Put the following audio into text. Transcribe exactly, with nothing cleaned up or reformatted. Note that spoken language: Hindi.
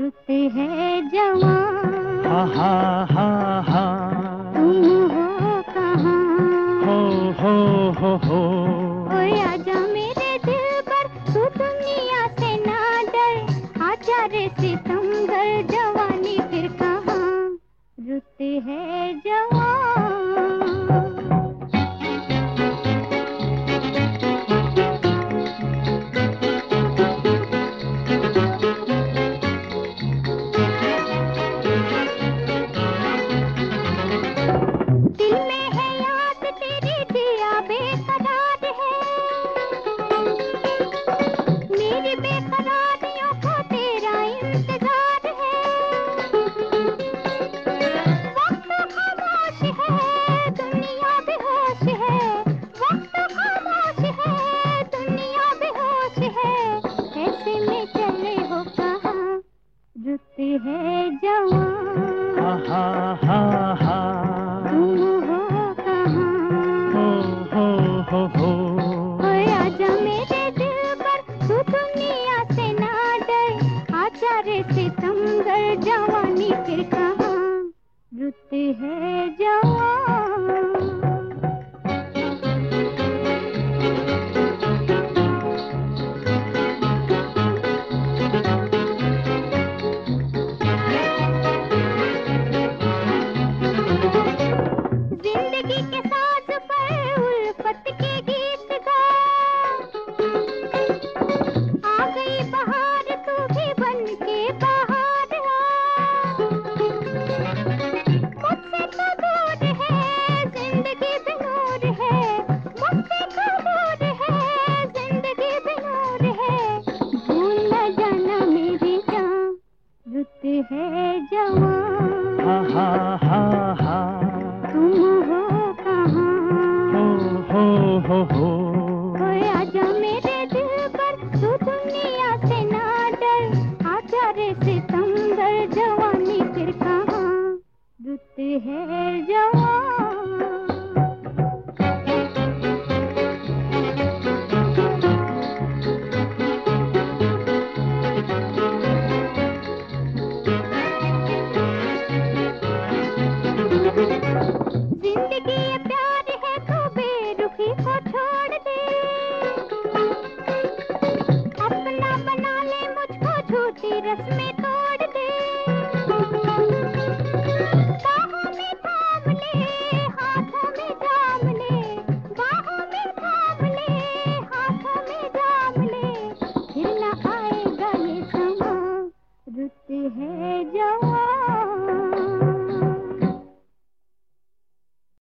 रुत है जवान, हा हा हा हा, तुम हो कहाँ? हो हो हो हो, ओए आजा मेरे दिल पर, तू दुनिया से ना डर, आजा रे सितमगर, जवानी फिर कहाँ? रुत है जवान। दिल में है याद तेरी, दिया बेकरार है, मेरी बेकरारियों को तेरा इंतजार है। वक्त खामोश है, दुनिया बेहोश है, वक्त खामोश है, दुनिया बेहोश है, ऐसे में चले हो कहाँ? रुत है जवान, हा हा हा हा, तुम हो कहाँ? हो हो हो हो, ओए आजा मेरे दिल पर, तू दुनिया से ना डर, आजा रे सितमगर, जवानी फिर कहाँ? रुत है जवान। जिंदगी के साज पर उल्फत के गीत गा, आ गई बहार, तू भी बन के बाहर आ। मुझसे तो दूर है जिंदगी बेनूर है, मुझसे तो दूर है जिंदगी बेनूर है, भूल न जाना मेरी जान। रुत है जवान, हा हा हा हा, तुम हो कहाँ? हो हो हो हो, ओए आजा मेरे दिल पर, तू दुनिया से ना डर, आजा रे सितमगर, जवानी फिर कहाँ? रुत है जवान। जिंदगी ये प्यार है, तो बेरुखी को छोड़ दे, अपना बना ले मुझको, झूठी रस्में तोड़ दे। बाहों में थाम ले, हाथों में जाम ले, बाहों में थाम ले, हाथों में जाम ले, फिर न आएगा ये समा। रुत है जवान।